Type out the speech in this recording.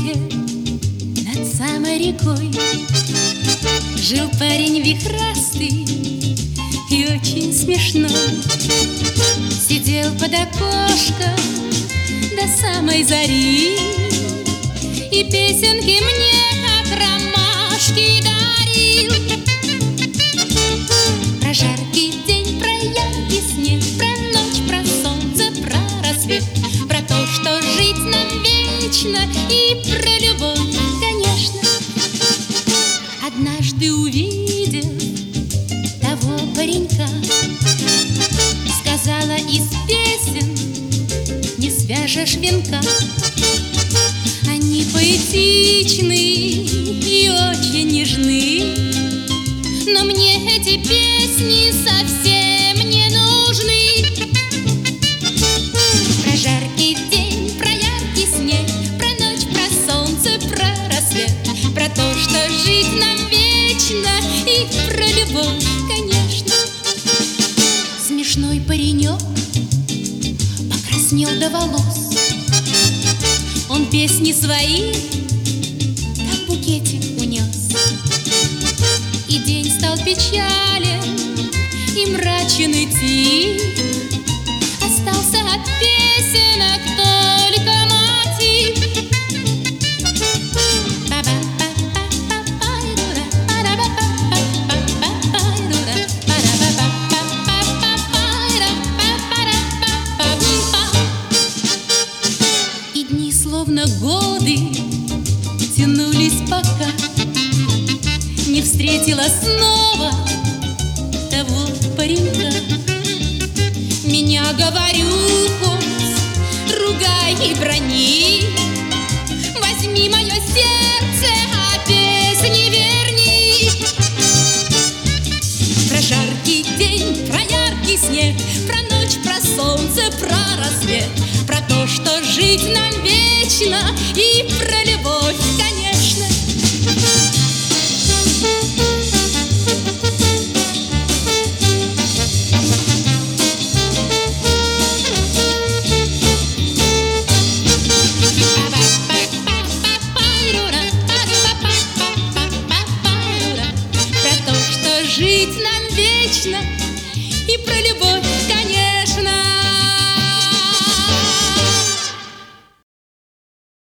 свете над самой рекой жил парень вихрастый и очень смешной. Сидел под окошком до самой зари и песенки мне, как ромашки, дарил. Про жаркий день, про яркий снег, про ночь, про солнце, про рассвет, про то, что жить нам вечно, и про любовь, конечно. Однажды увидел того паренька, сказала из песен не свяжешь венка. Они поэтичны и очень нежны, но мне эти песни совсем не нужны. Про жаркий день, про яркий снег, про ночь, про солнце, про рассвет, про то, что жить нам вечно, и про любовь, конечно. Смешной паренек покраснел до волос. Он песни свои как букетик унес. И день стал печален и мрачен идти. Остался от песенок только мотив. И дни, словно годы, тянулись, пока не встретила снова того паренька. Меня, говорю, хоть ругай и брони, возьми мое сердце, а песни верни. Про жаркий день, про яркий снег, про ночь, про солнце, про рассвет, про то, что жить нам вечно, и про любовь.